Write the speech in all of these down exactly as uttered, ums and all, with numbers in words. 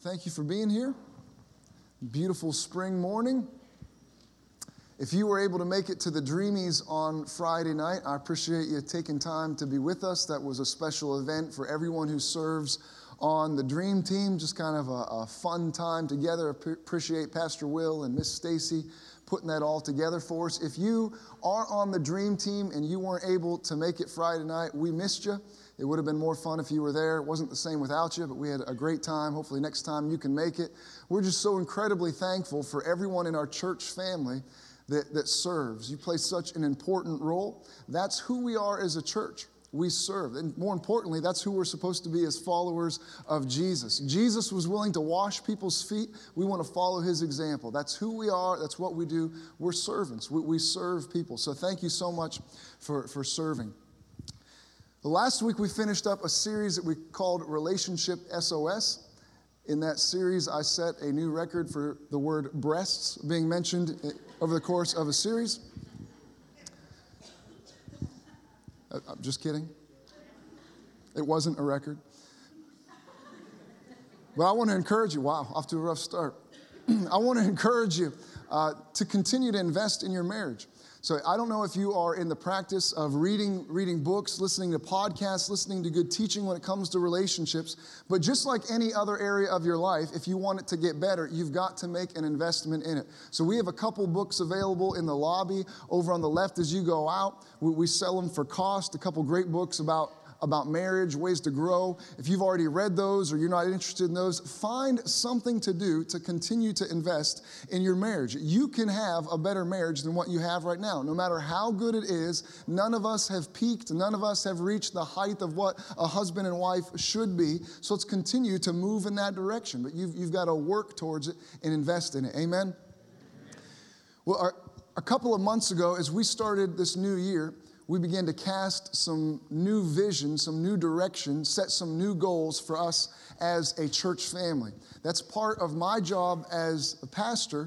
Thank you for being here. Beautiful spring morning. If you were able to make it to the Dreamies on Friday night, I appreciate you taking time to be with us. That was a special event for everyone who serves on the Dream Team. Just kind of a, a fun time together. Appreciate Pastor Will and Miss Stacy putting that all together for us. If you are on the Dream Team and you weren't able to make it Friday night, we missed you. It would have been more fun if you were there. It wasn't the same without you, but we had a great time. Hopefully next time you can make it. We're just so incredibly thankful for everyone in our church family that, that serves. You play such an important role. That's who we are as a church. We serve. And more importantly, that's who we're supposed to be as followers of Jesus. Jesus was willing to wash people's feet. We want to follow his example. That's who we are. That's what we do. We're servants. We, we serve people. So thank you so much for, for serving. Last week we finished up a series that we called Relationship S O S. In that series, I set a new record for the word breasts being mentioned over the course of a series. I'm just kidding. It wasn't a record. But I want to encourage you. Wow, off to a rough start. I want to encourage you uh, to continue to invest in your marriage. So I don't know if you are in the practice of reading, reading books, listening to podcasts, listening to good teaching when it comes to relationships, but just like any other area of your life, if you want it to get better, you've got to make an investment in it. So we have a couple books available in the lobby over on the left as you go out. We, we sell them for cost, a couple great books about about marriage, ways to grow. If you've already read those or you're not interested in those, find something to do to continue to invest in your marriage. You can have a better marriage than what you have right now. No matter how good it is, none of us have peaked. None of us have reached the height of what a husband and wife should be. So let's continue to move in that direction. But you've, you've got to work towards it and invest in it. Amen? Well, our, a couple of months ago, as we started this new year, we began to cast some new vision, some new direction, set some new goals for us as a church family. That's part of my job as a pastor,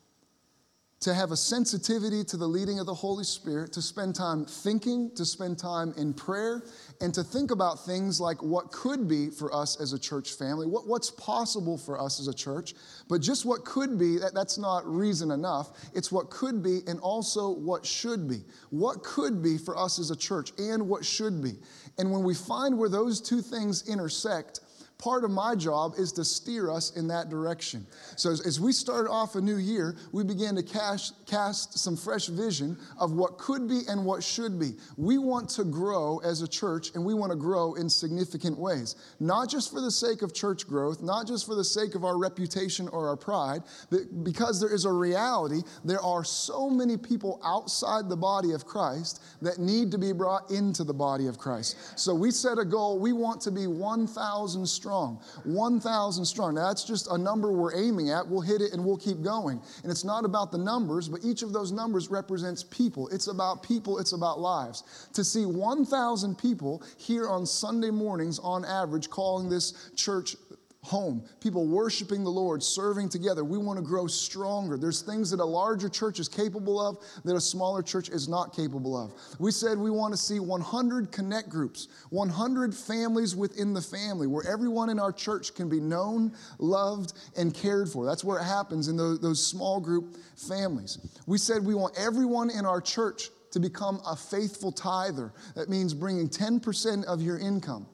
to have a sensitivity to the leading of the Holy Spirit, to spend time thinking, to spend time in prayer, and to think about things like what could be for us as a church family, what, what's possible for us as a church. But just what could be, that, that's not reason enough. It's what could be and also what should be. What could be for us as a church and what should be. And when we find where those two things intersect, part of my job is to steer us in that direction. So as, as we started off a new year, we began to cast, cast some fresh vision of what could be and what should be. We want to grow as a church, and we want to grow in significant ways. Not just for the sake of church growth, not just for the sake of our reputation or our pride, but because there is a reality, there are so many people outside the body of Christ that need to be brought into the body of Christ. So we set a goal. We want to be one thousand strong. Strong, one thousand strong. Now, that's just a number we're aiming at. We'll hit it and we'll keep going. And it's not about the numbers, but each of those numbers represents people. It's about people. It's about lives. To see one thousand people here on Sunday mornings on average calling this church home, people worshiping the Lord, serving together. We want to grow stronger. There's things that a larger church is capable of that a smaller church is not capable of. We said we want to see one hundred connect groups, one hundred families within the family where everyone in our church can be known, loved, and cared for. That's where it happens in those, those small group families. We said we want everyone in our church to become a faithful tither. That means bringing ten percent of your income.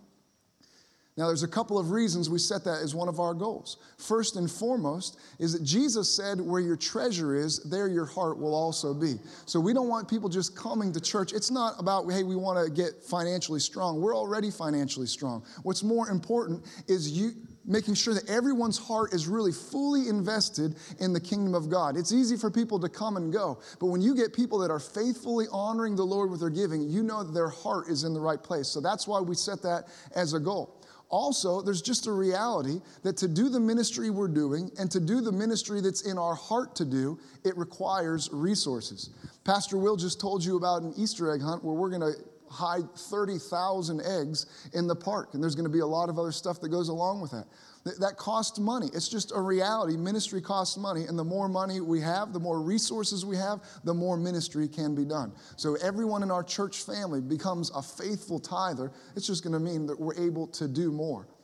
Now, there's a couple of reasons we set that as one of our goals. First and foremost is that Jesus said, where your treasure is, there your heart will also be. So we don't want people just coming to church. It's not about, hey, we want to get financially strong. We're already financially strong. What's more important is you making sure that everyone's heart is really fully invested in the kingdom of God. It's easy for people to come and go, but when you get people that are faithfully honoring the Lord with their giving, you know that their heart is in the right place. So that's why we set that as a goal. Also, there's just a reality that to do the ministry we're doing and to do the ministry that's in our heart to do, it requires resources. Pastor Will just told you about an Easter egg hunt where we're going to hide thirty thousand eggs in the park, and there's going to be a lot of other stuff that goes along with that. That costs money. It's just a reality. Ministry costs money, and the more money we have, the more resources we have, the more ministry can be done. So everyone in our church family becomes a faithful tither. It's just going to mean that we're able to do more.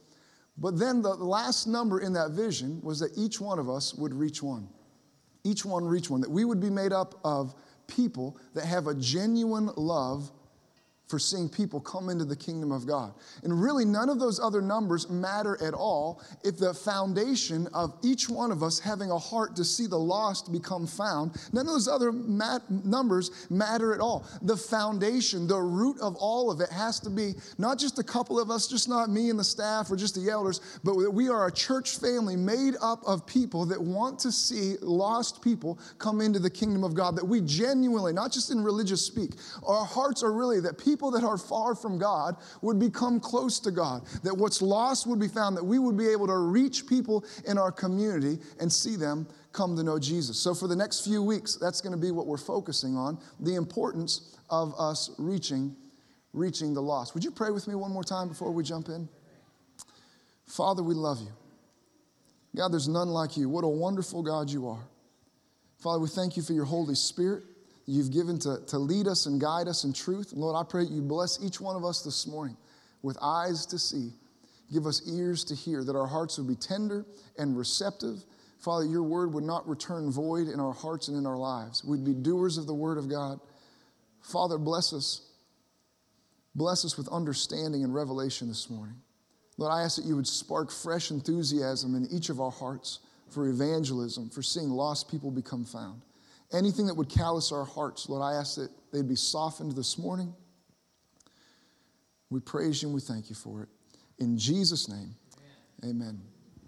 But then the last number in that vision was that each one of us would reach one. Each one reach one. That we would be made up of people that have a genuine love for seeing people come into the kingdom of God. And really, none of those other numbers matter at all if the foundation of each one of us having a heart to see the lost become found, none of those other mat- numbers matter at all. The foundation, the root of all of it has to be not just a couple of us, just not me and the staff or just the elders, but that we are a church family made up of people that want to see lost people come into the kingdom of God, that we genuinely, not just in religious speak, our hearts are really that people People that are far from God would become close to God, that what's lost would be found, that we would be able to reach people in our community and see them come to know Jesus. So for the next few weeks, that's going to be what we're focusing on, the importance of us reaching, reaching the lost. Would you pray with me one more time before we jump in? Father, we love you. God, there's none like you. What a wonderful God you are. Father, we thank you for your Holy Spirit you've given to, to lead us and guide us in truth. And Lord, I pray that you bless each one of us this morning with eyes to see. Give us ears to hear, that our hearts would be tender and receptive. Father, your word would not return void in our hearts and in our lives. We'd be doers of the word of God. Father, bless us. Bless us with understanding and revelation this morning. Lord, I ask that you would spark fresh enthusiasm in each of our hearts for evangelism, for seeing lost people become found. Anything that would callous our hearts, Lord, I ask that they'd be softened this morning. We praise you and we thank you for it. In Jesus' name, amen. amen.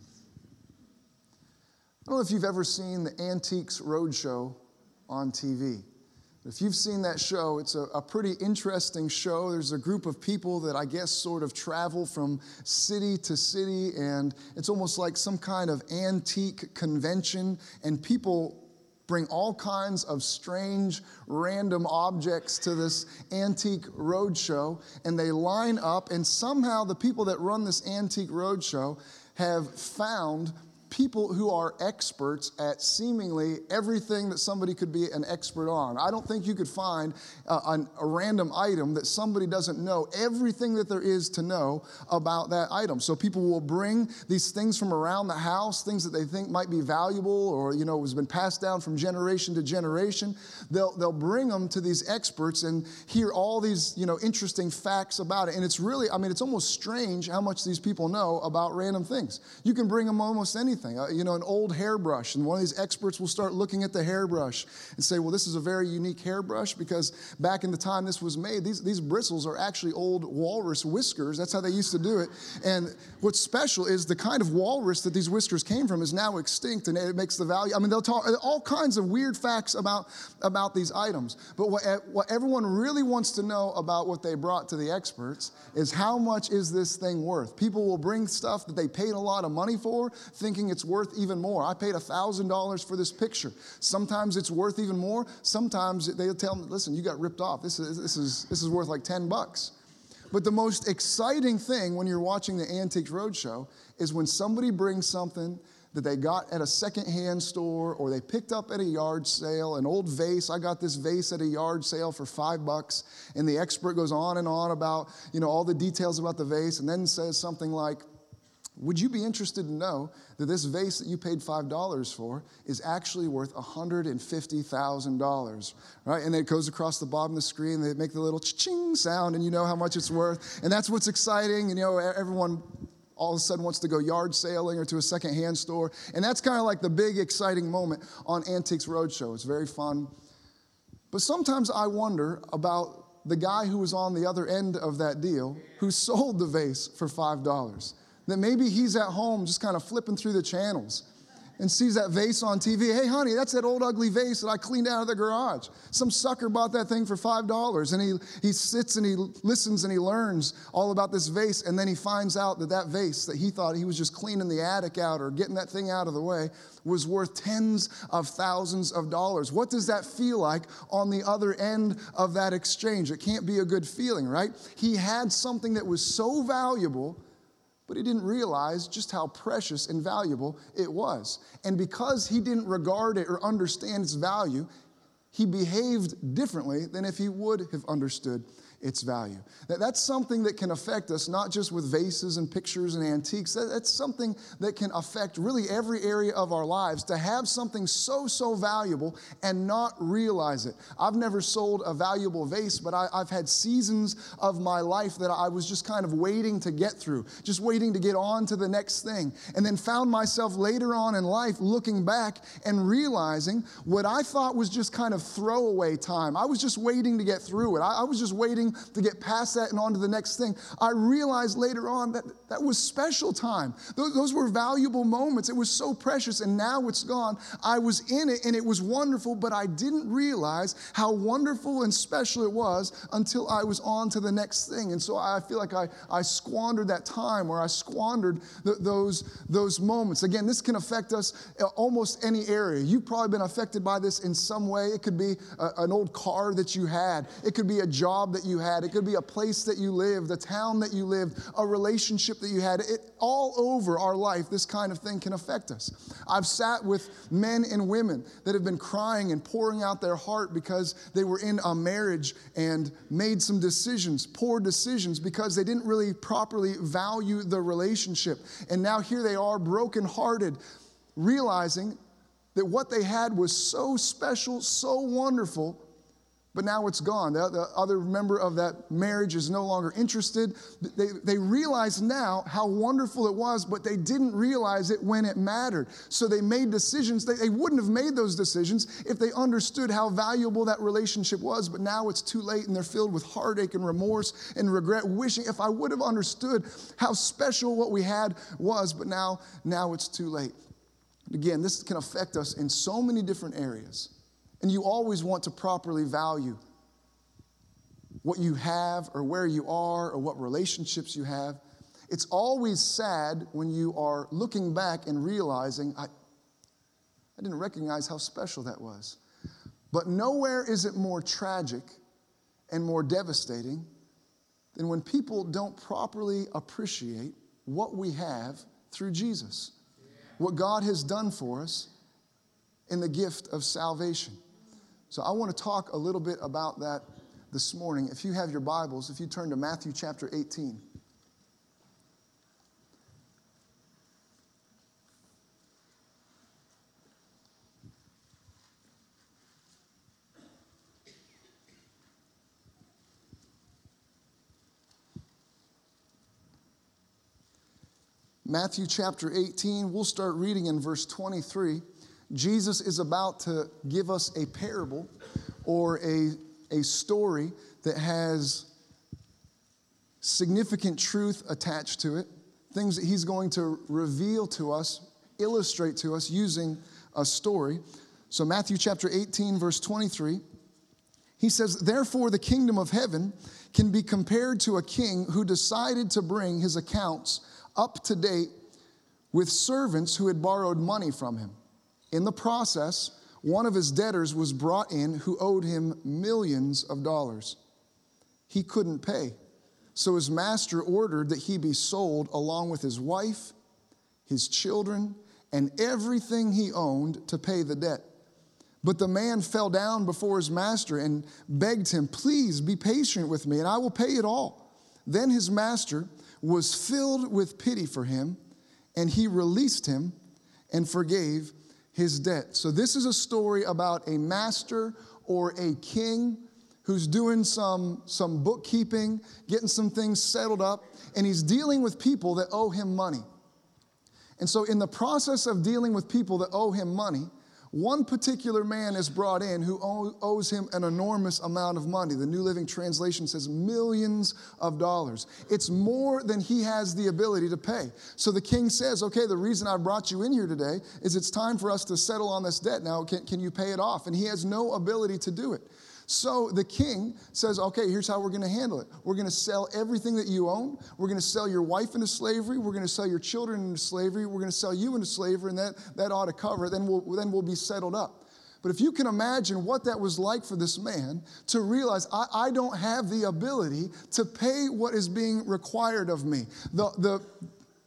I don't know if you've ever seen the Antiques Roadshow on T V. If you've seen that show, it's a, a pretty interesting show. There's a group of people that I guess sort of travel from city to city, and it's almost like some kind of antique convention, and people bring all kinds of strange, random objects to this antique roadshow, and they line up, and somehow the people that run this antique roadshow have found people who are experts at seemingly everything that somebody could be an expert on. I don't think you could find a, a, a random item that somebody doesn't know everything that there is to know about that item. So people will bring these things from around the house, things that they think might be valuable or, you know, has been passed down from generation to generation. They'll, they'll bring them to these experts and hear all these, you know, interesting facts about it. And it's really, I mean, it's almost strange how much these people know about random things. You can bring them almost anything. Uh, you know, an old hairbrush, and one of these experts will start looking at the hairbrush and say, well, this is a very unique hairbrush because back in the time this was made, these, these bristles are actually old walrus whiskers. That's how they used to do it. And what's special is the kind of walrus that these whiskers came from is now extinct, and it makes the value. I mean, they'll talk all kinds of weird facts about, about these items. But what, what everyone really wants to know about what they brought to the experts is how much is this thing worth? People will bring stuff that they paid a lot of money for, thinking it's worth even more. I paid one thousand dollars for this picture. Sometimes it's worth even more. Sometimes they'll tell me, listen, you got ripped off. This is, this is, this is worth like ten bucks. But the most exciting thing when you're watching the Antiques Roadshow is when somebody brings something that they got at a secondhand store or they picked up at a yard sale, an old vase. I got this vase at a yard sale for five bucks. And the expert goes on and on about, you know, all the details about the vase and then says something like, would you be interested to know that this vase that you paid five dollars for is actually worth one hundred fifty thousand dollars, right? And then it goes across the bottom of the screen. They make the little cha-ching sound, and you know how much it's worth. And that's what's exciting. And, you know, everyone all of a sudden wants to go yard sailing or to a secondhand store. And that's kind of like the big exciting moment on Antiques Roadshow. It's very fun. But sometimes I wonder about the guy who was on the other end of that deal who sold the vase for five dollars. That maybe he's at home just kind of flipping through the channels and sees that vase on T V. Hey, honey, that's that old ugly vase that I cleaned out of the garage. Some sucker bought that thing for five dollars. And he, he sits and he listens and he learns all about this vase. And then he finds out that that vase that he thought he was just cleaning the attic out or getting that thing out of the way was worth tens of thousands of dollars. What does that feel like on the other end of that exchange? It can't be a good feeling, right? He had something that was so valuable, but he didn't realize just how precious and valuable it was. And because he didn't regard it or understand its value, he behaved differently than if he would have understood its value. That, that's something that can affect us, not just with vases and pictures and antiques. That, that's something that can affect really every area of our lives, to have something so, so valuable and not realize it. I've never sold a valuable vase, but I, I've had seasons of my life that I was just kind of waiting to get through, just waiting to get on to the next thing, and then found myself later on in life looking back and realizing what I thought was just kind of throwaway time. I was just waiting to get through it. I, I was just waiting to get past that and on to the next thing. I realized later on that that was special time. Those, those were valuable moments. It was so precious, and now it's gone. I was in it, and it was wonderful, but I didn't realize how wonderful and special it was until I was on to the next thing. And so I feel like I, I squandered that time, or I squandered the, those, those moments. Again, this can affect us almost any area. You've probably been affected by this in some way. It could be a, an old car that you had. It could be a job that you had. It could be a place that you lived, a town that you lived, a relationship that you had. It, all over our life, this kind of thing can affect us. I've sat with men and women that have been crying and pouring out their heart because they were in a marriage and made some decisions, poor decisions, because they didn't really properly value the relationship. And now here they are, brokenhearted, realizing that what they had was so special, so wonderful, but now it's gone. The, the other member of that marriage is no longer interested. They, they realize now how wonderful it was, but they didn't realize it when it mattered. So they made decisions. They, they wouldn't have made those decisions if they understood how valuable that relationship was, but now it's too late, and they're filled with heartache and remorse and regret, wishing if I would have understood how special what we had was, but now, now it's too late. Again, this can affect us in so many different areas. And you always want to properly value what you have or where you are or what relationships you have. It's always sad when you are looking back and realizing, I, I didn't recognize how special that was. But nowhere is it more tragic and more devastating than when people don't properly appreciate what we have through Jesus, what God has done for us in the gift of salvation. So I want to talk a little bit about that this morning. If you have your Bibles, if you turn to Matthew chapter eighteen. Matthew chapter eighteen, we'll start reading in verse twenty-three. Jesus is about to give us a parable or a, a story that has significant truth attached to it, things that he's going to reveal to us, illustrate to us using a story. So Matthew chapter eighteen, verse twenty-three, he says, "Therefore the kingdom of heaven can be compared to a king who decided to bring his accounts up to date with servants who had borrowed money from him. In the process, one of his debtors was brought in who owed him millions of dollars. He couldn't pay, so his master ordered that he be sold along with his wife, his children, and everything he owned to pay the debt. But the man fell down before his master and begged him, 'Please be patient with me, and I will pay it all.' Then his master was filled with pity for him, and he released him and forgave his debt." So this is a story about a master or a king who's doing some, some bookkeeping, getting some things settled up, and he's dealing with people that owe him money. And so in the process of dealing with people that owe him money, one particular man is brought in who owes him an enormous amount of money. The New Living Translation says millions of dollars. It's more than he has the ability to pay. So the king says, "Okay, the reason I brought you in here today is it's time for us to settle on this debt. Now, can, can you pay it off?" And he has no ability to do it. So the king says, "Okay, here's how we're going to handle it. We're going to sell everything that you own. We're going to sell your wife into slavery. We're going to sell your children into slavery. We're going to sell you into slavery, and that, that ought to cover it. Then we'll, then we'll be settled up." But if you can imagine what that was like for this man to realize, I, I don't have the ability to pay what is being required of me. The, the,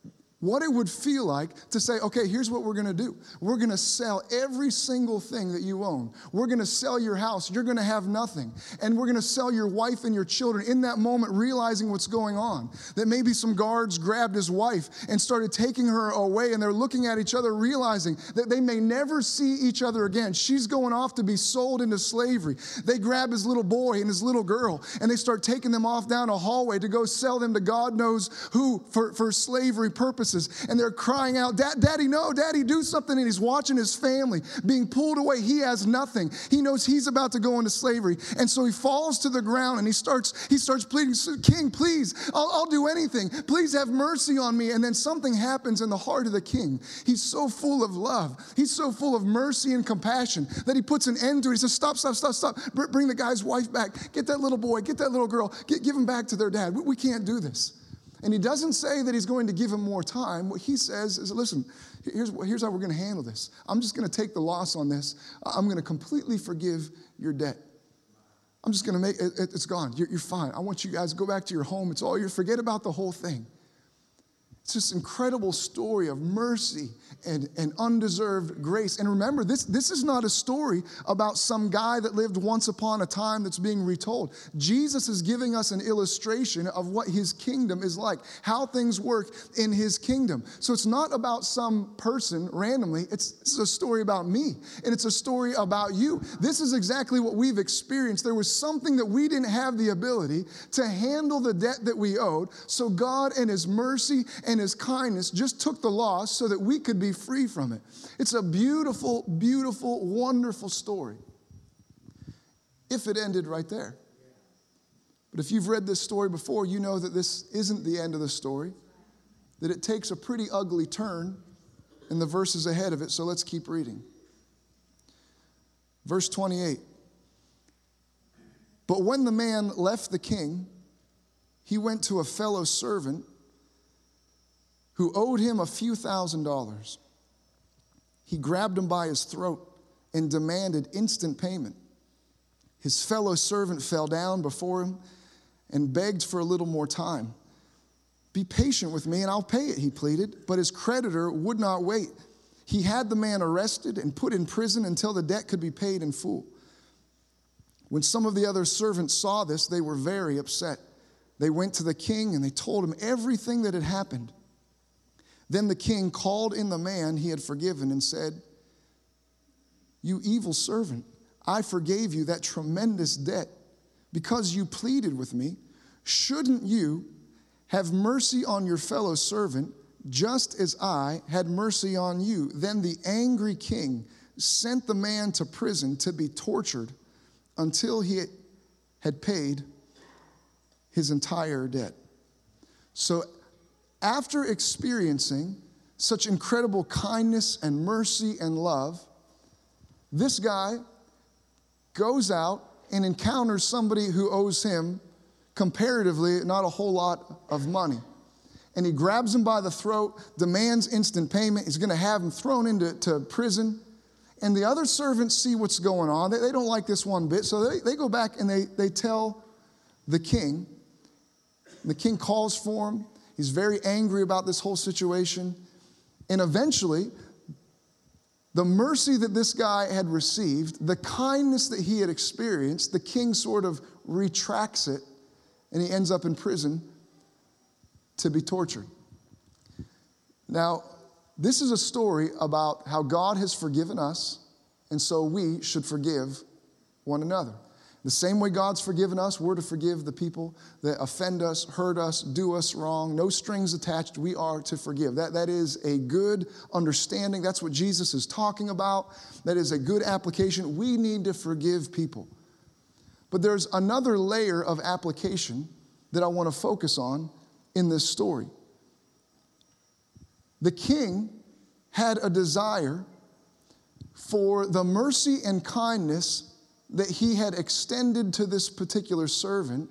what it would feel like to say, okay, here's what we're going to do. We're going to sell every single thing that you own. We're going to sell your house. You're going to have nothing. And we're going to sell your wife and your children. In that moment, realizing what's going on, that maybe some guards grabbed his wife and started taking her away, and they're looking at each other, realizing that they may never see each other again. She's going off to be sold into slavery. They grab his little boy and his little girl, and they start taking them off down a hallway to go sell them to God knows who for, for slavery purposes. And they're crying out, Dad, Daddy, no, Daddy, do something. And he's watching his family being pulled away. He has nothing. He knows he's about to go into slavery. And so he falls to the ground and he starts, he starts pleading, King, please, I'll, I'll do anything. Please have mercy on me. And then something happens in the heart of the king. He's so full of love. He's so full of mercy and compassion that he puts an end to it. He says, stop, stop, stop, stop. Bring the guy's wife back. Get that little boy. Get that little girl. Get, give them back to their dad. We, we can't do this. And he doesn't say that he's going to give him more time. What he says is, listen, here's, here's how we're going to handle this. I'm just going to take the loss on this. I'm going to completely forgive your debt. I'm just going to make it, it's gone. You're, you're fine. I want you guys to go back to your home. It's all yours. Forget about the whole thing. It's this incredible story of mercy and, and undeserved grace. And remember, this, this is not a story about some guy that lived once upon a time that's being retold. Jesus is giving us an illustration of what his kingdom is like, how things work in his kingdom. So it's not about some person randomly. It's, it's a story about me, and it's a story about you. This is exactly what we've experienced. There was something that we didn't have the ability to handle the debt that we owed. So God in his mercy and his kindness just took the loss so that we could be free from it. It's a beautiful, beautiful, wonderful story. If it ended right there. But if you've read this story before, you know that this isn't the end of the story, that it takes a pretty ugly turn in the verses ahead of it. So let's keep reading. Verse twenty-eight. But when the man left the king, he went to a fellow servant who owed him a few thousand dollars. He grabbed him by his throat and demanded instant payment. His fellow servant fell down before him and begged for a little more time. Be patient with me and I'll pay it, he pleaded. But his creditor would not wait. He had the man arrested and put in prison until the debt could be paid in full. When some of the other servants saw this, they were very upset. They went to the king and they told him everything that had happened. Then the king called in the man he had forgiven and said, "You evil servant, I forgave you that tremendous debt because you pleaded with me. Shouldn't you have mercy on your fellow servant just as I had mercy on you?" Then the angry king sent the man to prison to be tortured until he had paid his entire debt. So after experiencing such incredible kindness and mercy and love, this guy goes out and encounters somebody who owes him comparatively not a whole lot of money. And he grabs him by the throat, demands instant payment. He's going to have him thrown into to prison. And the other servants see what's going on. They, they don't like this one bit. So they, they go back and they, they tell the king. The king calls for him. He's very angry about this whole situation. And eventually, the mercy that this guy had received, the kindness that he had experienced, the king sort of retracts it, and he ends up in prison to be tortured. Now, this is a story about how God has forgiven us, and so we should forgive one another. The same way God's forgiven us, we're to forgive the people that offend us, hurt us, do us wrong. No strings attached, we are to forgive. That, that is a good understanding. That's what Jesus is talking about. That is a good application. We need to forgive people. But there's another layer of application that I want to focus on in this story. The king had a desire for the mercy and kindness that he had extended to this particular servant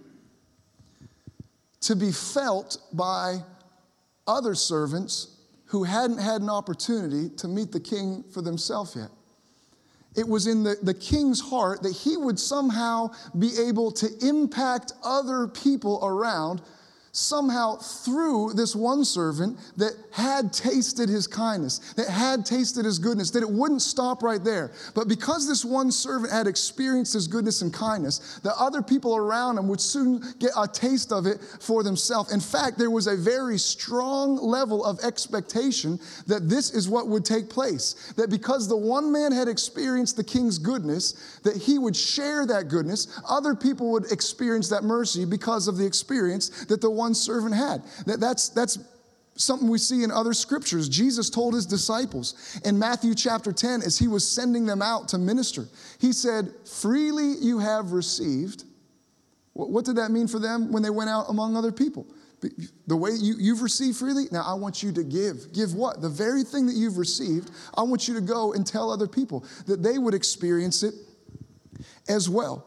to be felt by other servants who hadn't had an opportunity to meet the king for themselves yet. It was in the, the king's heart that he would somehow be able to impact other people around somehow through this one servant that had tasted his kindness, that had tasted his goodness, that it wouldn't stop right there. But because this one servant had experienced his goodness and kindness, the other people around him would soon get a taste of it for themselves. In fact, there was a very strong level of expectation that this is what would take place. That because the one man had experienced the king's goodness, that he would share that goodness. Other people would experience that mercy because of the experience that the one servant had. That, that's, that's something we see in other scriptures. Jesus told his disciples in Matthew chapter ten, as he was sending them out to minister, he said, freely you have received. What did that mean for them when they went out among other people? The way you, you've received freely, now I want you to give. Give what? The very thing that you've received, I want you to go and tell other people that they would experience it as well.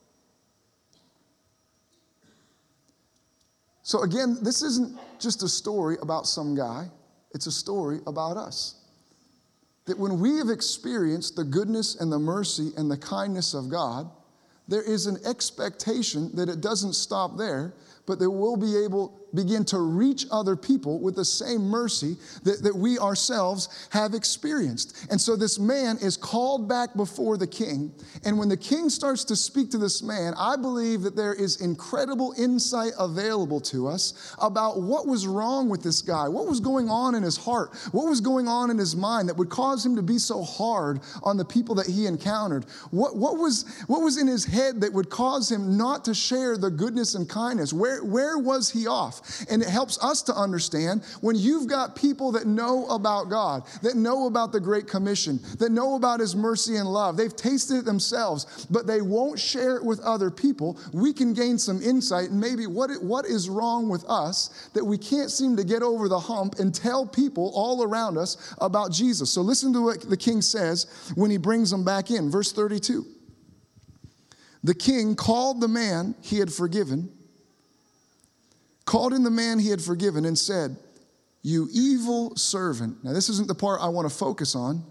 So again, this isn't just a story about some guy. It's a story about us. That when we have experienced the goodness and the mercy and the kindness of God, there is an expectation that it doesn't stop there, but that we'll be able begin to reach other people with the same mercy that, that we ourselves have experienced. And so this man is called back before the king. And when the king starts to speak to this man, I believe that there is incredible insight available to us about what was wrong with this guy, what was going on in his heart, what was going on in his mind that would cause him to be so hard on the people that he encountered. What, what, was, what was in his head that would cause him not to share the goodness and kindness? Where, where was he off? And it helps us to understand when you've got people that know about God, that know about the Great Commission, that know about his mercy and love. They've tasted it themselves, but they won't share it with other people. We can gain some insight and maybe what, it, what is wrong with us that we can't seem to get over the hump and tell people all around us about Jesus. So listen to what the king says when he brings them back in. Verse thirty-two. The king called the man he had forgiven, called in the man he had forgiven and said, you evil servant. Now, this isn't the part I want to focus on,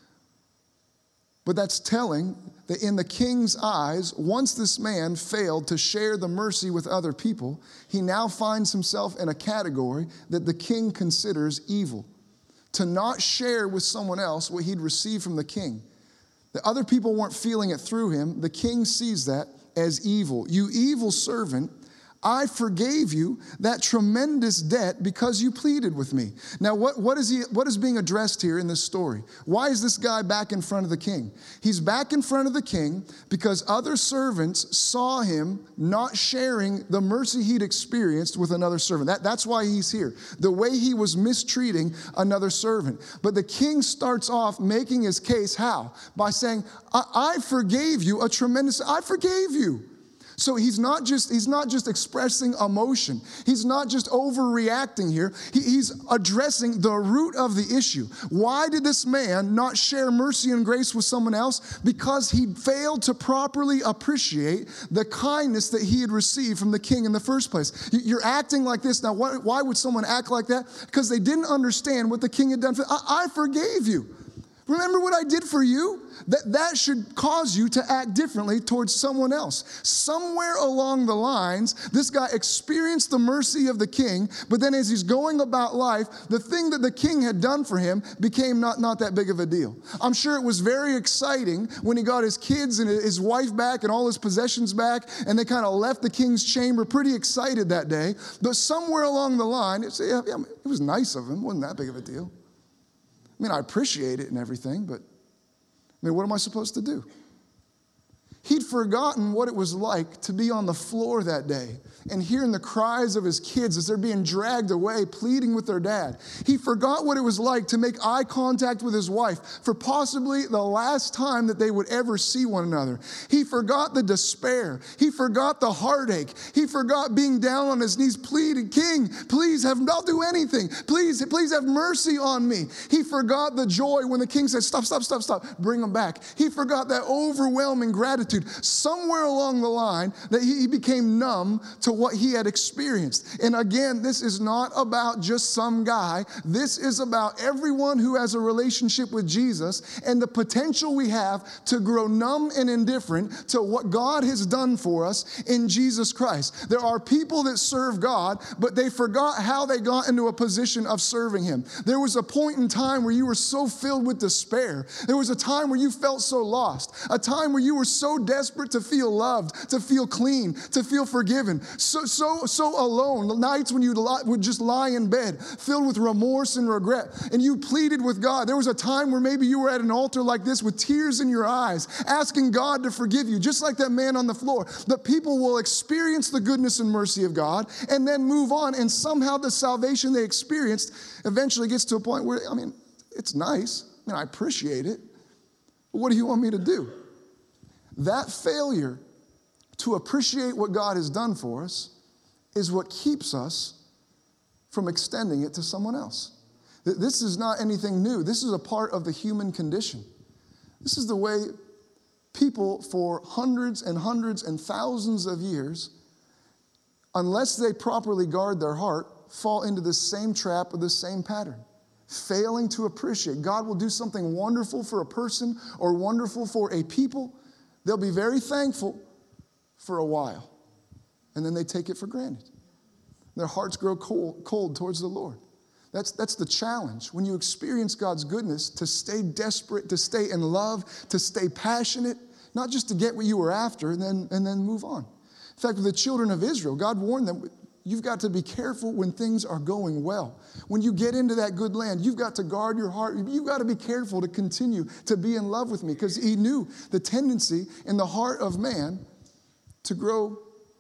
but that's telling that in the king's eyes, once this man failed to share the mercy with other people, he now finds himself in a category that the king considers evil. To not share with someone else what he'd received from the king. The other people weren't feeling it through him. The king sees that as evil. You evil servant, I forgave you that tremendous debt because you pleaded with me. Now, what, what, is he, what is being addressed here in this story? Why is this guy back in front of the king? He's back in front of the king because other servants saw him not sharing the mercy he'd experienced with another servant. That, that's why he's here. The way he was mistreating another servant. But the king starts off making his case how? By saying, I, I forgave you a tremendous, I forgave you. So he's not just he's not just expressing emotion. He's not just overreacting here. He, he's addressing the root of the issue. Why did this man not share mercy and grace with someone else? Because he failed to properly appreciate the kindness that he had received from the king in the first place. You're acting like this. Now, why, why would someone act like that? Because they didn't understand what the king had done for them. I, I forgave you. Remember what I did for you? That, that should cause you to act differently towards someone else. Somewhere along the lines, this guy experienced the mercy of the king, but then as he's going about life, the thing that the king had done for him became not, not that big of a deal. I'm sure it was very exciting when he got his kids and his wife back and all his possessions back, and they kind of left the king's chamber pretty excited that day. But somewhere along the line, it's, yeah, yeah, it was nice of him. It wasn't that big of a deal. I mean, I appreciate it and everything, but I mean, what am I supposed to do? He'd forgotten what it was like to be on the floor that day and hearing the cries of his kids as they're being dragged away, pleading with their dad. He forgot what it was like to make eye contact with his wife for possibly the last time that they would ever see one another. He forgot the despair. He forgot the heartache. He forgot being down on his knees pleading, King, please have, I'll do anything. Please, please have mercy on me. He forgot the joy when the king said, stop, stop, stop, stop, bring him back. He forgot that overwhelming gratitude gratitude. Somewhere along the line that he became numb to what he had experienced. And again, this is not about just some guy. This is about everyone who has a relationship with Jesus and the potential we have to grow numb and indifferent to what God has done for us in Jesus Christ. There are people that serve God, but they forgot how they got into a position of serving him. There was a point in time where you were so filled with despair. There was a time where you felt so lost, a time where you were so desperate to feel loved, to feel clean, to feel forgiven, so so so alone. The nights when you would just lie in bed, filled with remorse and regret, and you pleaded with God. There was a time where maybe you were at an altar like this with tears in your eyes, asking God to forgive you, just like that man on the floor. The people will experience the goodness and mercy of God and then move on, and somehow the salvation they experienced eventually gets to a point where, I mean, it's nice. I mean, I appreciate it. But what do you want me to do? That failure to appreciate what God has done for us is what keeps us from extending it to someone else. This is not anything new. This is a part of the human condition. This is the way people for hundreds and hundreds and thousands of years, unless they properly guard their heart, fall into the same trap or the same pattern. Failing to appreciate. God will do something wonderful for a person or wonderful for a people. They'll be very thankful for a while, and then they take it for granted. Their hearts grow cold, cold towards the Lord. That's, that's the challenge. When you experience God's goodness, to stay desperate, to stay in love, to stay passionate, not just to get what you were after and then, and then move on. In fact, with the children of Israel, God warned them, you've got to be careful when things are going well. When you get into that good land, you've got to guard your heart. You've got to be careful to continue to be in love with me, because he knew the tendency in the heart of man to grow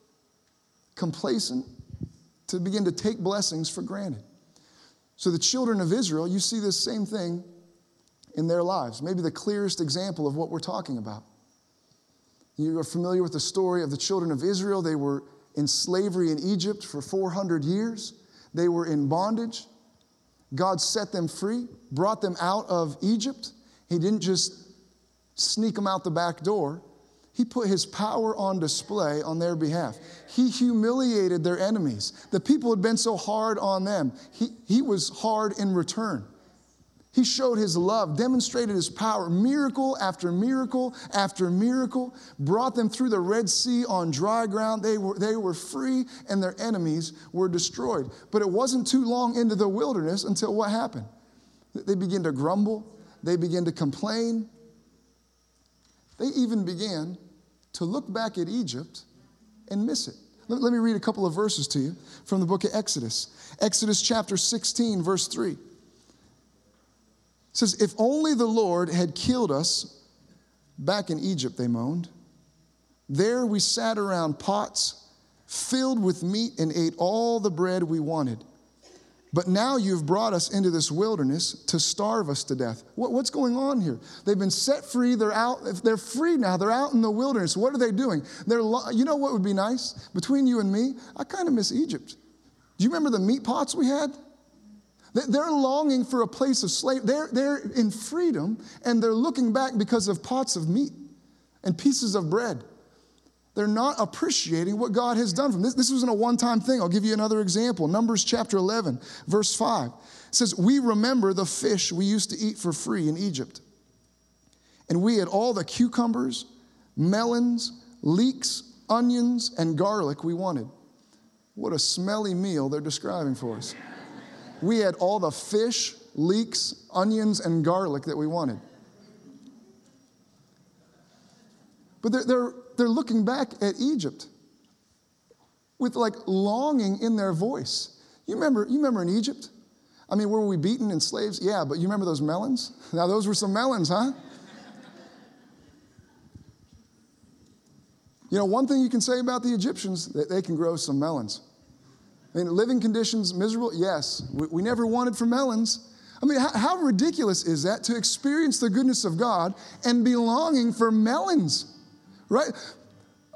complacent, to begin to take blessings for granted. So the children of Israel, you see this same thing in their lives. Maybe the clearest example of what we're talking about. You are familiar with the story of the children of Israel. They were in slavery in Egypt for four hundred years. They were in bondage. God set them free, brought them out of Egypt. He didn't just sneak them out the back door. He put his power on display on their behalf. He humiliated their enemies. The people had been so hard on them. He, he was hard in return. He showed his love, demonstrated his power, miracle after miracle after miracle, brought them through the Red Sea on dry ground. They were, they were free, and their enemies were destroyed. But it wasn't too long into the wilderness until what happened? They began to grumble. They began to complain. They even began to look back at Egypt and miss it. Let, let me read a couple of verses to you from the book of Exodus. Exodus chapter sixteen, verse three. It says, if only the Lord had killed us back in Egypt, they moaned. There we sat around pots filled with meat and ate all the bread we wanted. But now you've brought us into this wilderness to starve us to death. What, what's going on here? They've been set free. They're out. They're free now. They're out in the wilderness. What are they doing? They're, you know what would be nice? Between you and me, I kind of miss Egypt. Do you remember the meat pots we had? They're longing for a place of slavery. They're, they're in freedom, and they're looking back because of pots of meat and pieces of bread. They're not appreciating what God has done for them. This, this wasn't a one-time thing. I'll give you another example. Numbers chapter eleven, verse five. It says, we remember the fish we used to eat for free in Egypt. And we had all the cucumbers, melons, leeks, onions, and garlic we wanted. What a smelly meal they're describing for us. We had all the fish, leeks, onions, and garlic that we wanted. But they're, they're, they're looking back at Egypt with like longing in their voice. You remember, you remember in Egypt? I mean, were we beaten and slaves? Yeah, but you remember those melons? Now those were some melons, huh? You know, one thing you can say about the Egyptians, that they can grow some melons. I mean, living conditions, miserable? Yes. We, we never wanted for melons. I mean, how, how ridiculous is that to experience the goodness of God and be longing for melons, right?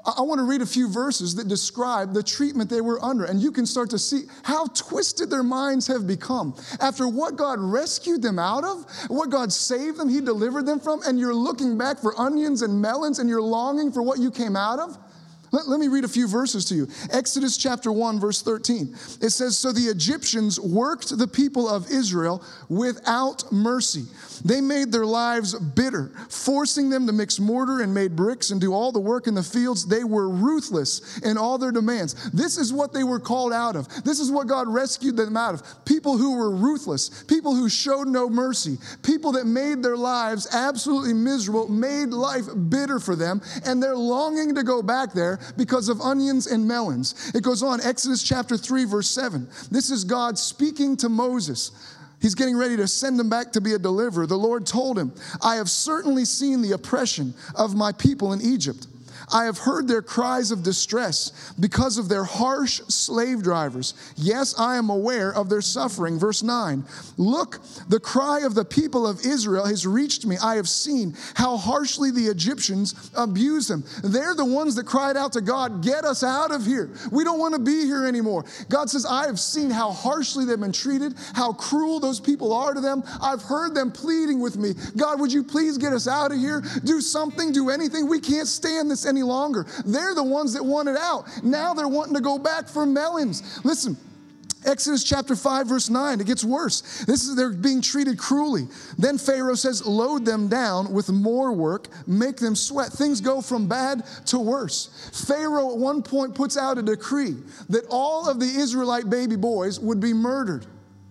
I want to read a few verses that describe the treatment they were under, and you can start to see how twisted their minds have become. After what God rescued them out of, what God saved them, He delivered them from, and you're looking back for onions and melons, and you're longing for what you came out of. Let, let me read a few verses to you. Exodus chapter one, verse thirteen. It says, "So the Egyptians worked the people of Israel without mercy. They made their lives bitter, forcing them to mix mortar and made bricks and do all the work in the fields. They were ruthless in all their demands." This is what they were called out of. This is what God rescued them out of. People who were ruthless, people who showed no mercy, people that made their lives absolutely miserable, made life bitter for them, and they're longing to go back there because of onions and melons. It goes on, Exodus chapter three, verse seven. This is God speaking to Moses. He's getting ready to send him back to be a deliverer. The Lord told him, "I have certainly seen the oppression of my people in Egypt. I have heard their cries of distress because of their harsh slave drivers. Yes, I am aware of their suffering." Verse nine, "Look, the cry of the people of Israel has reached me. I have seen how harshly the Egyptians abuse them." They're the ones that cried out to God, "Get us out of here. We don't want to be here anymore." God says, "I have seen how harshly they've been treated, how cruel those people are to them. I've heard them pleading with me. God, would you please get us out of here? Do something, do anything. We can't stand this anymore. Any longer." They're the ones that wanted out. Now they're wanting to go back for melons. Listen, Exodus chapter five, verse nine, it gets worse. This is, they're being treated cruelly. Then Pharaoh says, "Load them down with more work, make them sweat." Things go from bad to worse. Pharaoh at one point puts out a decree that all of the Israelite baby boys would be murdered.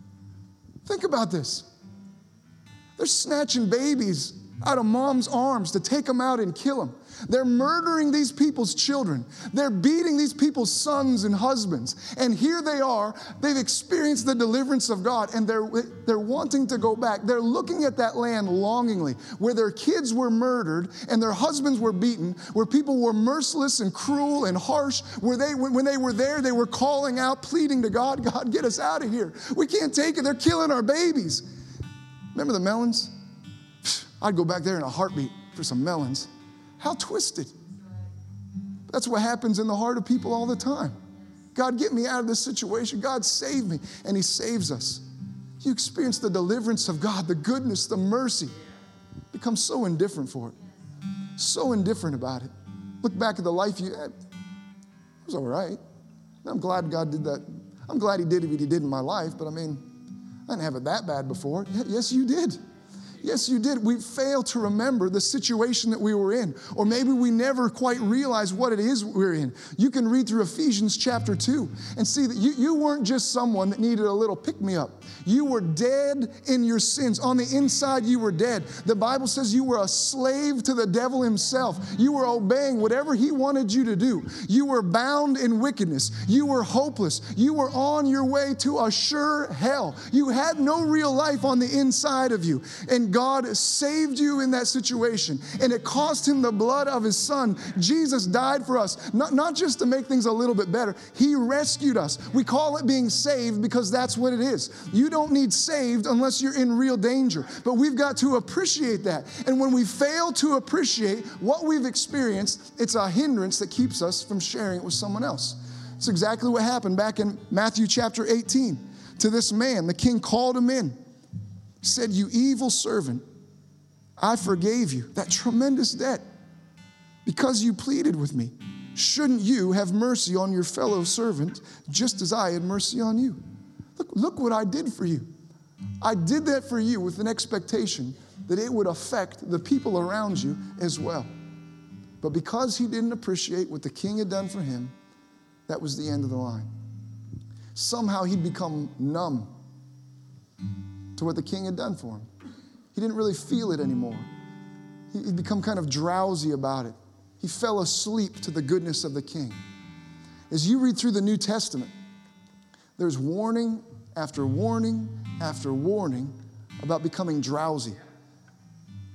Think about this. They're snatching babies out of mom's arms to take them out and kill them. They're murdering these people's children. They're beating these people's sons and husbands. And here they are. They've experienced the deliverance of God, and they're, they're wanting to go back. They're looking at that land longingly, where their kids were murdered and their husbands were beaten, where people were merciless and cruel and harsh, where they, when they were there, they were calling out, pleading to God, "God, get us out of here. We can't take it. They're killing our babies." Remember the melons? I'd go back there in a heartbeat for some melons. How twisted. That's what happens in the heart of people all the time. God, get me out of this situation. God, save me. And He saves us. You experience the deliverance of God, the goodness, the mercy. Become so indifferent for it. So indifferent about it. Look back at the life you had. It was all right. I'm glad God did that. I'm glad He did what He did in my life, but I mean, I didn't have it that bad before. Yes, you did. Yes, you did. We fail to remember the situation that we were in. Or maybe we never quite realize what it is we're in. You can read through Ephesians chapter two and see that you, you weren't just someone that needed a little pick-me-up. You were dead in your sins. On the inside, you were dead. The Bible says you were a slave to the devil himself. You were obeying whatever he wanted you to do. You were bound in wickedness. You were hopeless. You were on your way to a sure hell. You had no real life on the inside of you. And God saved you in that situation, and it cost Him the blood of His Son. Jesus died for us, not, not just to make things a little bit better. He rescued us. We call it being saved because that's what it is. You don't need saved unless you're in real danger, but we've got to appreciate that. And when we fail to appreciate what we've experienced, it's a hindrance that keeps us from sharing it with someone else. It's exactly what happened back in Matthew chapter eighteen. To this man, the king called him in. Said, "You evil servant, I forgave you that tremendous debt because you pleaded with me. Shouldn't you have mercy on your fellow servant just as I had mercy on you?" Look, look what I did for you. I did that for you with an expectation that it would affect the people around you as well. But because he didn't appreciate what the king had done for him, that was the end of the line. Somehow he'd become numb to what the king had done for him. He didn't really feel it anymore. He'd become kind of drowsy about it. He fell asleep to the goodness of the king. As you read through the New Testament, there's warning after warning after warning about becoming drowsy.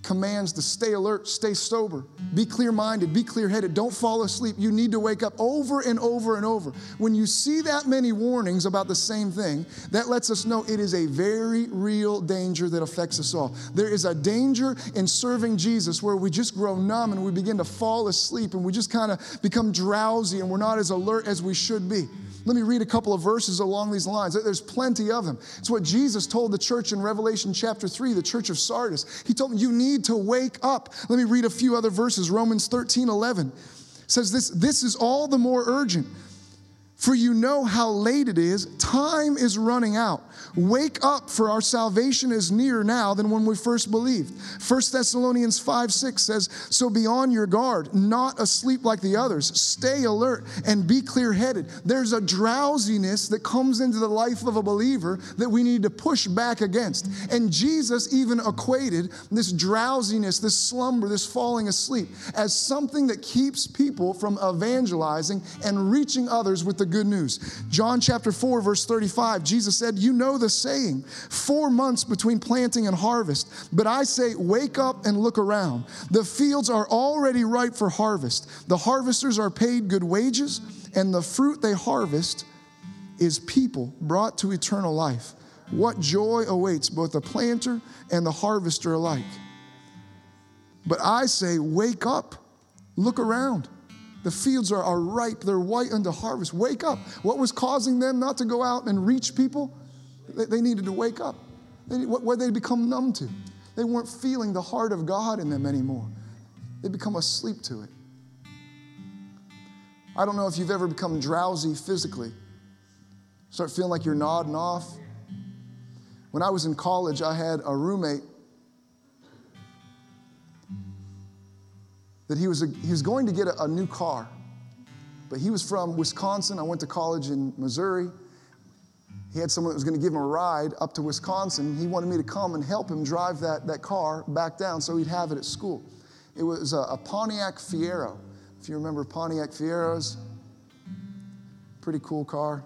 commands to stay alert, stay sober, be clear-minded, be clear-headed, don't fall asleep. You need to wake up over and over and over. When you see that many warnings about the same thing, that lets us know it is a very real danger that affects us all. There is a danger in serving Jesus where we just grow numb and we begin to fall asleep and we just kind of become drowsy and we're not as alert as we should be. Let me read a couple of verses along these lines. There's plenty of them. It's what Jesus told the church in Revelation chapter three, the church of Sardis. He told them, you need to wake up. Let me read a few other verses. Romans thirteen eleven says this, this is all the more urgent, for you know how late it is. Time is running out. Wake up, for our salvation is nearer now than when we first believed. First Thessalonians five six says, so be on your guard, not asleep like the others. Stay alert and be clear-headed. There's a drowsiness that comes into the life of a believer that we need to push back against. And Jesus even equated this drowsiness, this slumber, this falling asleep as something that keeps people from evangelizing and reaching others with the good news. John chapter four, verse thirty-five, Jesus said, you know the saying, four months between planting and harvest. But I say, wake up and look around. The fields are already ripe for harvest. The harvesters are paid good wages, and the fruit they harvest is people brought to eternal life. What joy awaits both the planter and the harvester alike. But I say, wake up, look around. The fields are, are ripe. They're white unto harvest. Wake up. What was causing them not to go out and reach people? They, they needed to wake up. They, what what they become numb to? They weren't feeling the heart of God in them anymore. They become asleep to it. I don't know if you've ever become drowsy physically. Start feeling like you're nodding off. When I was in college, I had a roommate that he was, a, he was going to get a, a new car. But he was from Wisconsin. I went to college in Missouri. He had someone that was going to give him a ride up to Wisconsin. He wanted me to come and help him drive that, that car back down so he'd have it at school. It was a, a Pontiac Fiero. If you remember Pontiac Fieros, pretty cool car.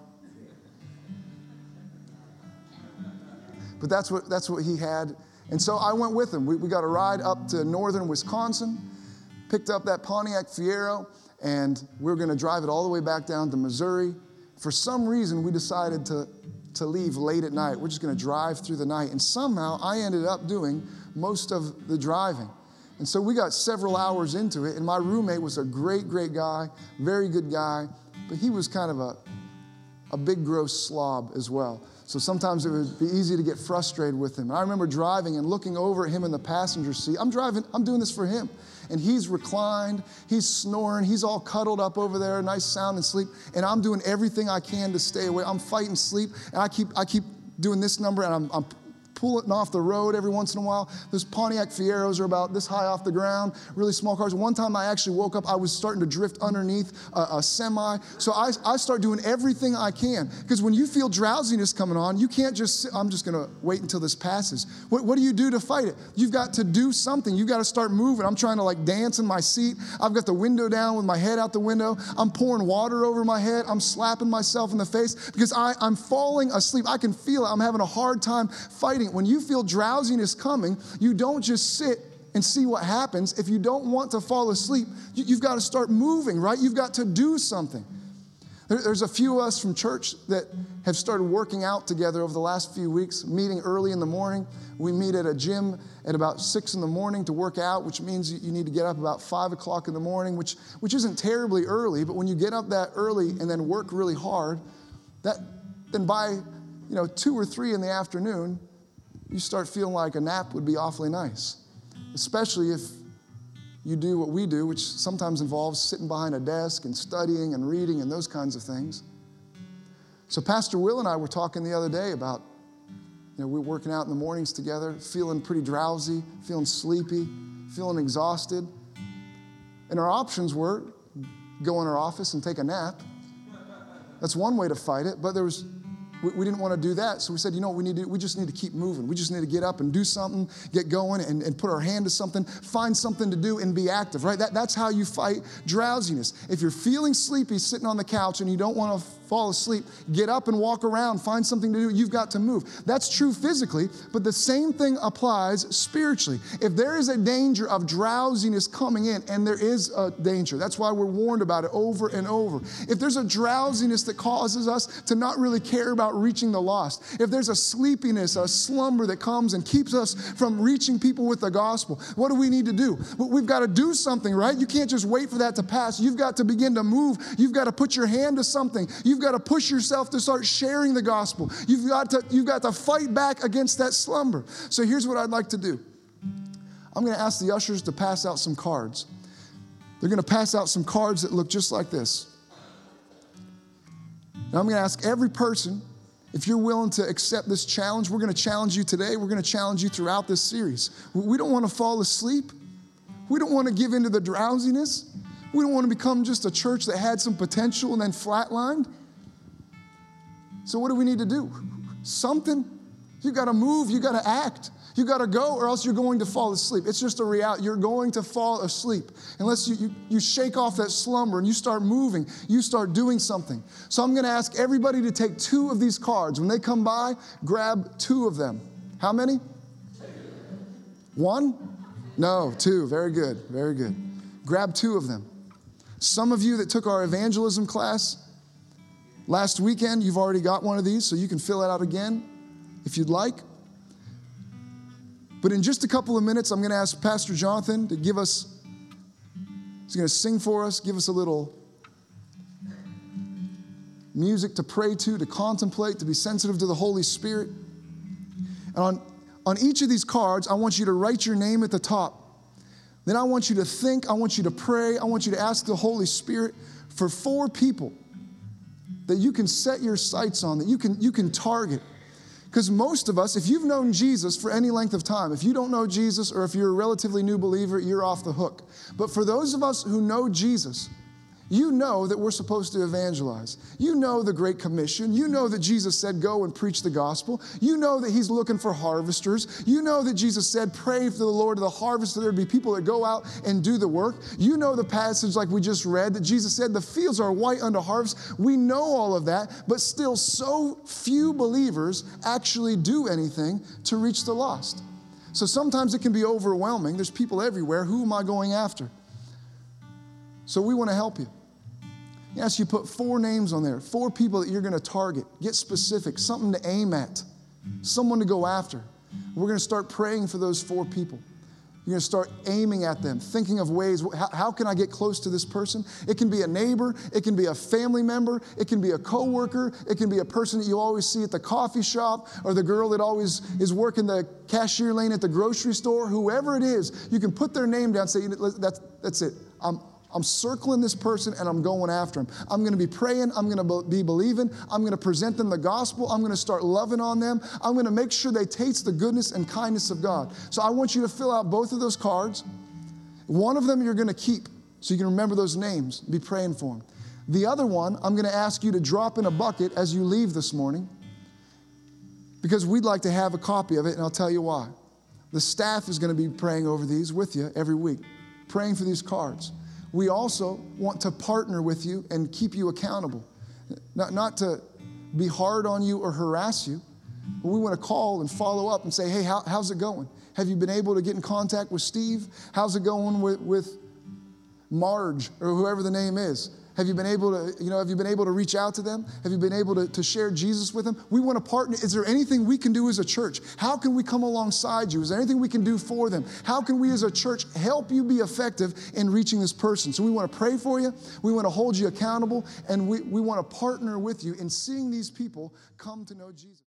But that's what, that's what he had. And so I went with him. We, we got a ride up to northern Wisconsin, picked up that Pontiac Fiero, and we were going to drive it all the way back down to Missouri. For some reason, we decided to, to leave late at night. We're just going to drive through the night. And somehow, I ended up doing most of the driving. And so we got several hours into it, and my roommate was a great, great guy, very good guy, but he was kind of a, a big, gross slob as well. So sometimes it would be easy to get frustrated with him. And I remember driving and looking over at him in the passenger seat. I'm driving, I'm doing this for him. And he's reclined, he's snoring, he's all cuddled up over there, nice sound and sleep. And I'm doing everything I can to stay away. I'm fighting sleep, and I keep I keep doing this number, and I'm, I'm pulling off the road every once in a while. Those Pontiac Fieros are about this high off the ground, really small cars. One time I actually woke up, I was starting to drift underneath a, a semi. So I, I start doing everything I can. Because when you feel drowsiness coming on, you can't just sit, I'm just going to wait until this passes. What, what do you do to fight it? You've got to do something. You've got to start moving. I'm trying to like dance in my seat. I've got the window down with my head out the window. I'm pouring water over my head. I'm slapping myself in the face because I, I'm falling asleep. I can feel it. I'm having a hard time fighting it. When you feel drowsiness coming, you don't just sit and see what happens. If you don't want to fall asleep, you, you've got to start moving, right? You've got to do something. There, there's a few of us from church that have started working out together over the last few weeks, meeting early in the morning. We meet at a gym at about six in the morning to work out, which means you need to get up about five o'clock in the morning, which, which isn't terribly early, but when you get up that early and then work really hard, that then by you know two or three in the afternoon, you start feeling like a nap would be awfully nice, especially if you do what we do, which sometimes involves sitting behind a desk and studying and reading and those kinds of things. So Pastor Will and I were talking the other day about, you know, we're working out in the mornings together, feeling pretty drowsy, feeling sleepy, feeling exhausted. And our options were go in our office and take a nap. That's one way to fight it, but there was We didn't want to do that, so we said, you know what we need to do? We just need to keep moving. We just need to get up and do something, get going, and, and put our hand to something, find something to do, and be active, right? That, that's how you fight drowsiness. If you're feeling sleepy sitting on the couch and you don't want to fall asleep, get up and walk around, find something to do. You've got to move. That's true physically, but the same thing applies spiritually. If there is a danger of drowsiness coming in, and there is a danger, that's why we're warned about it over and over. If there's a drowsiness that causes us to not really care about reaching the lost, if there's a sleepiness, a slumber that comes and keeps us from reaching people with the gospel, what do we need to do? We've got to do something, right? You can't just wait for that to pass. You've got to begin to move. You've got to put your hand to something. You've got to push yourself to start sharing the gospel. You've got to, you've got to fight back against that slumber. So here's what I'd like to do. I'm going to ask the ushers to pass out some cards. They're going to pass out some cards that look just like this. Now I'm going to ask every person, if you're willing to accept this challenge. We're going to challenge you today. We're going to challenge you throughout this series. We don't want to fall asleep. We don't want to give into the drowsiness. We don't want to become just a church that had some potential and then flatlined. So what do we need to do? Something. You got to move. You got to act. You got to go, or else you're going to fall asleep. It's just a reality. You're going to fall asleep unless you, you, you shake off that slumber and you start moving. You start doing something. So I'm going to ask everybody to take two of these cards. When they come by, grab two of them. How many? One? No, two. Very good. Very good. Grab two of them. Some of you that took our evangelism class last weekend, you've already got one of these, so you can fill it out again if you'd like. But in just a couple of minutes, I'm going to ask Pastor Jonathan to give us, he's going to sing for us, give us a little music to pray to, to contemplate, to be sensitive to the Holy Spirit. And on, on each of these cards, I want you to write your name at the top. Then I want you to think, I want you to pray, I want you to ask the Holy Spirit for four people that you can set your sights on, that you can, you can target. Because most of us, if you've known Jesus for any length of time, if you don't know Jesus or if you're a relatively new believer, you're off the hook. But for those of us who know Jesus, you know that we're supposed to evangelize. You know the Great Commission. You know that Jesus said, go and preach the gospel. You know that he's looking for harvesters. You know that Jesus said, pray for the Lord of the harvest, that there'd be people that go out and do the work. You know the passage like we just read that Jesus said, the fields are white unto harvest. We know all of that, but still so few believers actually do anything to reach the lost. So sometimes it can be overwhelming. There's people everywhere. Who am I going after? So we want to help you. Yes, you put four names on there, four people that you're going to target. Get specific, something to aim at, someone to go after. We're going to start praying for those four people. You're going to start aiming at them, thinking of ways, how, how can I get close to this person? It can be a neighbor. It can be a family member. It can be a coworker. It can be a person that you always see at the coffee shop, or the girl that always is working the cashier lane at the grocery store. Whoever it is, you can put their name down and say, that's, that's it. I'm I'm circling this person and I'm going after him. I'm going to be praying. I'm going to be believing. I'm going to present them the gospel. I'm going to start loving on them. I'm going to make sure they taste the goodness and kindness of God. So I want you to fill out both of those cards. One of them you're going to keep so you can remember those names, be praying for them. The other one, I'm going to ask you to drop in a bucket as you leave this morning, because we'd like to have a copy of it, and I'll tell you why. The staff is going to be praying over these with you every week, praying for these cards. We also want to partner with you and keep you accountable. Not, not to be hard on you or harass you, but we want to call and follow up and say, hey, how, how's it going? Have you been able to get in contact with Steve? How's it going with, with Marge or whoever the name is? Have you been able to, you know, have you been able to reach out to them? Have you been able to, to share Jesus with them? We want to partner. Is there anything we can do as a church? How can we come alongside you? Is there anything we can do for them? How can we as a church help you be effective in reaching this person? So we want to pray for you. We want to hold you accountable. And we, we want to partner with you in seeing these people come to know Jesus.